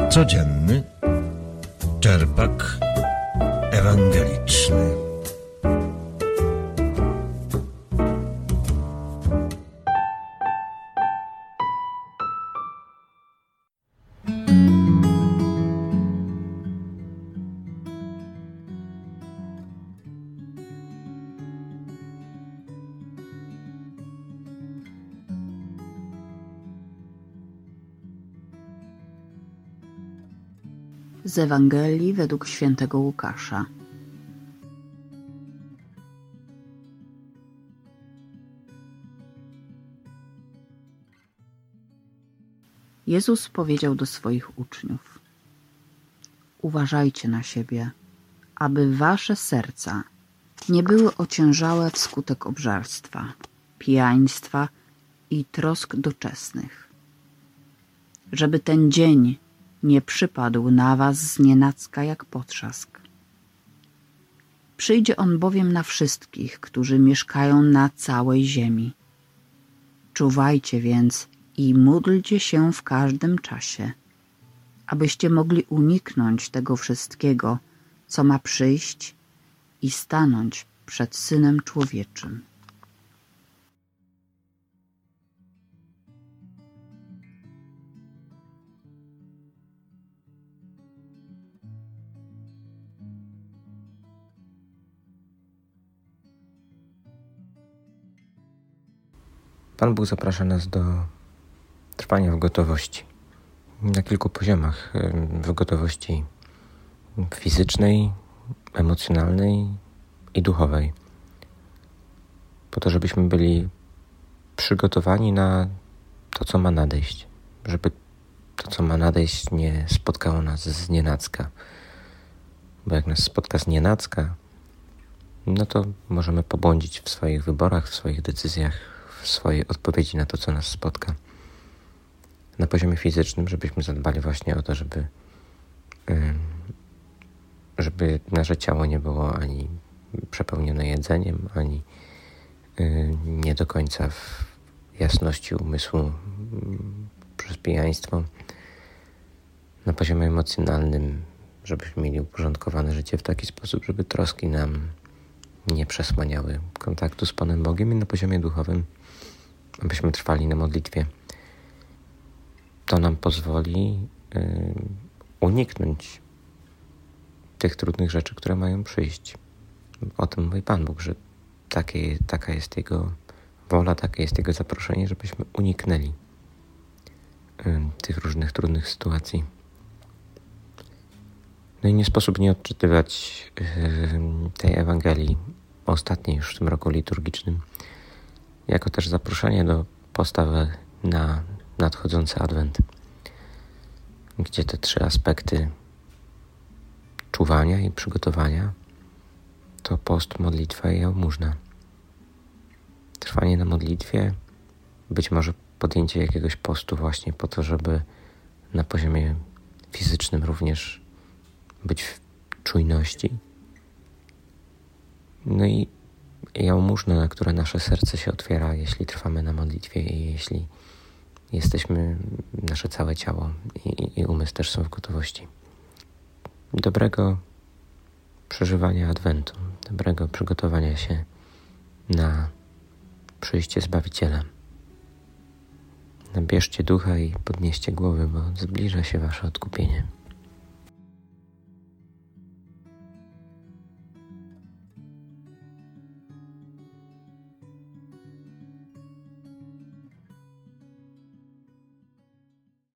Codzienny czerpak ewangeliczny. Z Ewangelii według świętego Łukasza. Jezus powiedział do swoich uczniów: uważajcie na siebie, aby wasze serca nie były ociężałe wskutek obżarstwa, pijaństwa i trosk doczesnych, żeby ten dzień nie przypadł na was znienacka jak potrzask. Przyjdzie on bowiem na wszystkich, którzy mieszkają na całej ziemi. Czuwajcie więc i módlcie się w każdym czasie, abyście mogli uniknąć tego wszystkiego, co ma przyjść i stanąć przed Synem Człowieczym. Pan Bóg zaprasza nas do trwania w gotowości. Na kilku poziomach. W gotowości fizycznej, emocjonalnej i duchowej. Po to, żebyśmy byli przygotowani na to, co ma nadejść. Żeby to, co ma nadejść, nie spotkało nas znienacka. Bo jak nas spotka znienacka, no to możemy pobłądzić w swoich wyborach, w swoich decyzjach, w swojej odpowiedzi na to, co nas spotka. Na poziomie fizycznym, żebyśmy zadbali właśnie o to, żeby nasze ciało nie było ani przepełnione jedzeniem, ani nie do końca w jasności umysłu przez pijaństwo. Na poziomie emocjonalnym, żebyśmy mieli uporządkowane życie w taki sposób, żeby troski nam nie przesłaniały kontaktu z Panem Bogiem, i na poziomie duchowym, abyśmy trwali na modlitwie. To nam pozwoli uniknąć tych trudnych rzeczy, które mają przyjść. O tym mówi Pan Bóg, że taka jest Jego wola, takie jest Jego zaproszenie, żebyśmy uniknęli tych różnych trudnych sytuacji. No i nie sposób nie odczytywać tej Ewangelii, ostatniej już w tym roku liturgicznym, jako też zaproszenie do postawy na nadchodzący Adwent, gdzie te trzy aspekty czuwania i przygotowania to post, modlitwa i jałmużna. Trwanie na modlitwie, być może podjęcie jakiegoś postu właśnie po to, żeby na poziomie fizycznym również być w czujności. No i jałmużna, na które nasze serce się otwiera, jeśli trwamy na modlitwie i jeśli nasze całe ciało i umysł też są w gotowości. Dobrego przeżywania Adwentu, dobrego przygotowania się na przyjście Zbawiciela. Nabierzcie ducha i podnieście głowy, bo zbliża się wasze odkupienie.